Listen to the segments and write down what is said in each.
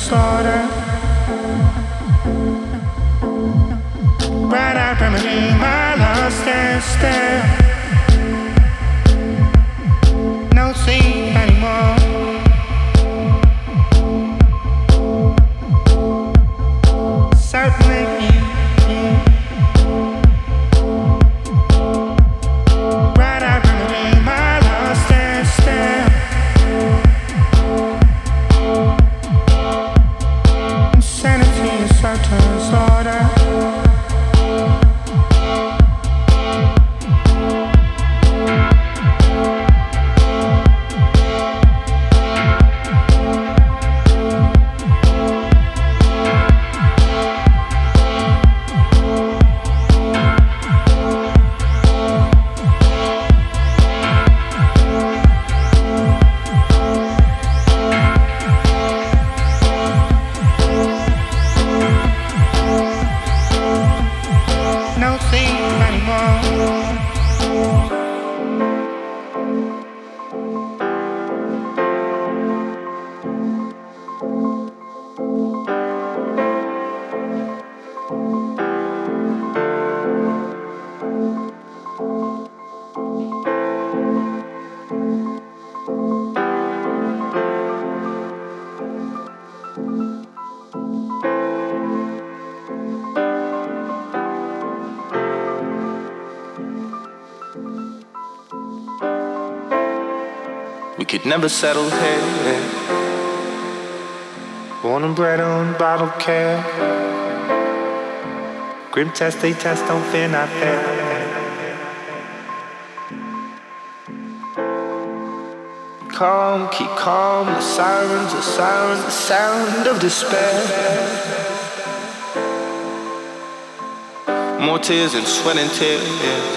slaughter. Bright-eyed remedy, my lost and stare. No sleep anymore. Certainly. Bright-eyed remedy, my lost and stare. Insanity is certain slaughter. No sleep anymore. We could never settle here. Born and bred on bottled care. Grim test, they test, don't fear, not fair. Calm, keep calm, the sirens, the sound of despair. More tears and sweat and tears.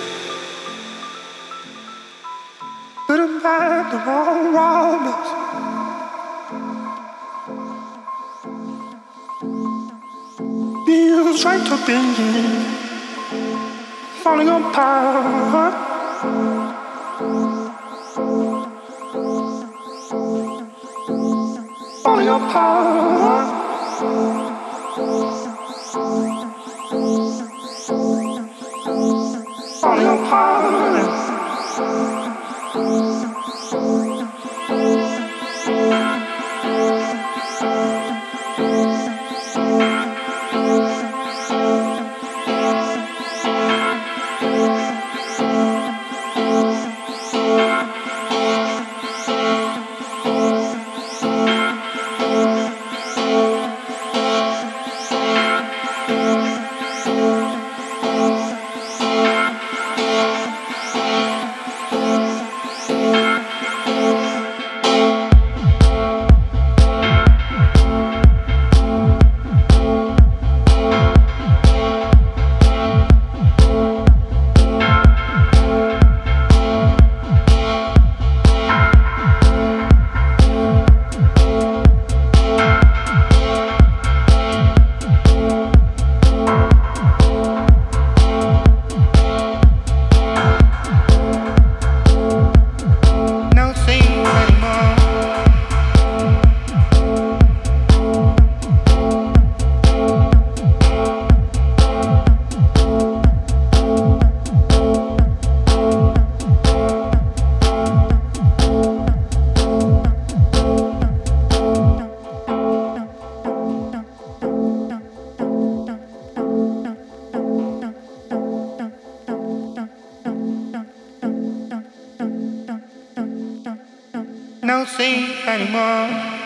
Put them back the wrong robbers. Feels right to be falling apart. Falling apart. Falling apart. No sleep anymore.